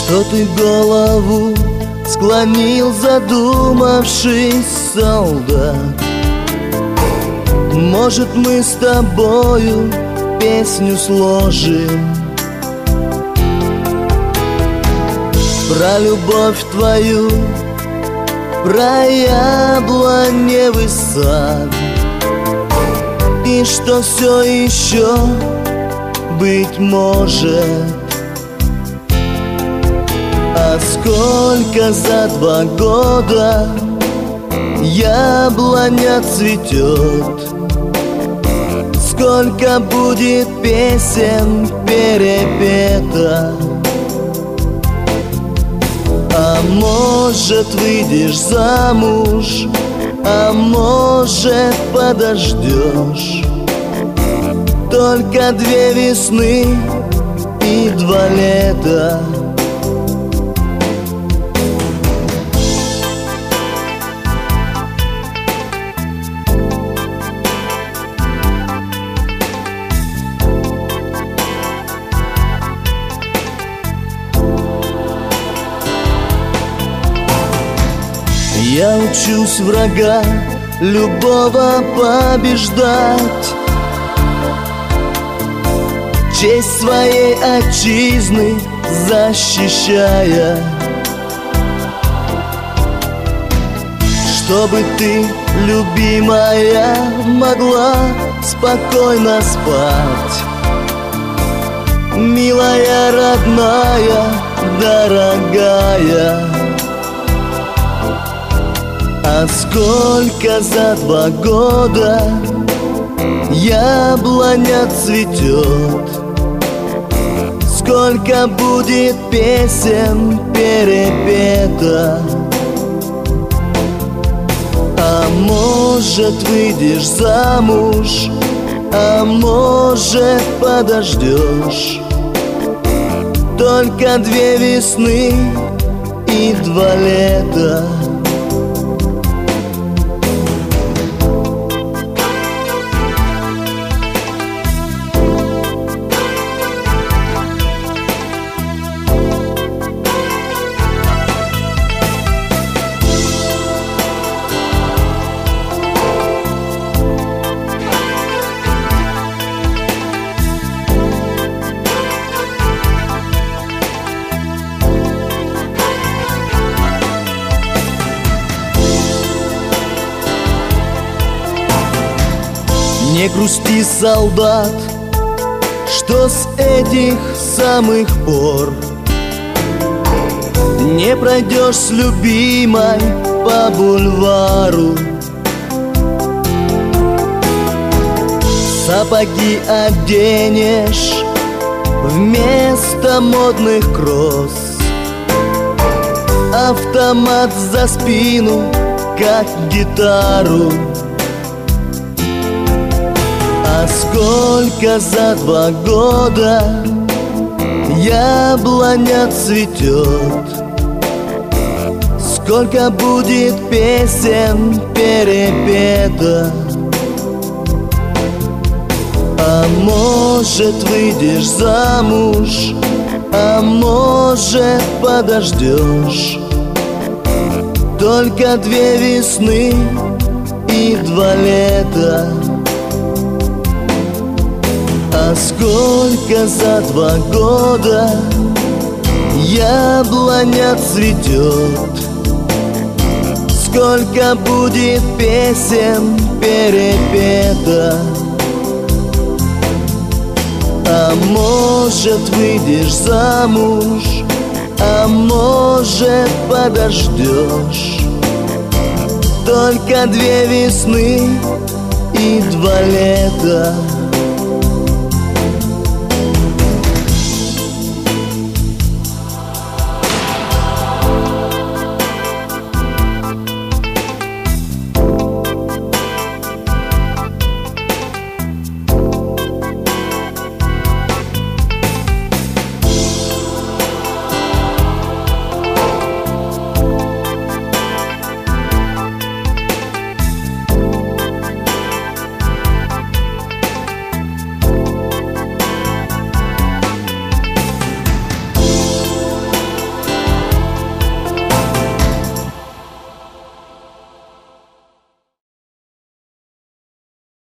Что ты голову склонил, задумавшись, солдат? Может, мы с тобою песню сложим про любовь твою, про яблоневый сад, и что все еще быть может. А сколько за 2 года яблоня цветет, сколько будет песен перепета. А может, выйдешь замуж, а может, подождешь. Только 2 весны и 2 лета. Я учусь врага любого побеждать, честь своей отчизны защищая. Чтобы ты, любимая, могла спокойно спать, милая, родная, дорогая. А сколько за 2 года яблоня цветет, сколько будет песен перепета. А может, выйдешь замуж, а может, подождешь. Только 2 весны и 2 лета. Не грусти, солдат, что с этих самых пор не пройдешь с любимой по бульвару. Сапоги оденешь вместо модных кросс, автомат за спину, как гитару. А сколько за 2 года яблоня цветет, сколько будет песен перепета. А может, выйдешь замуж, а может, подождешь. Только 2 весны и 2 лета. А сколько за 2 года яблоня цветет, сколько будет песен перепета. А может, выйдешь замуж, а может, подождешь. Только 2 весны и 2 лета.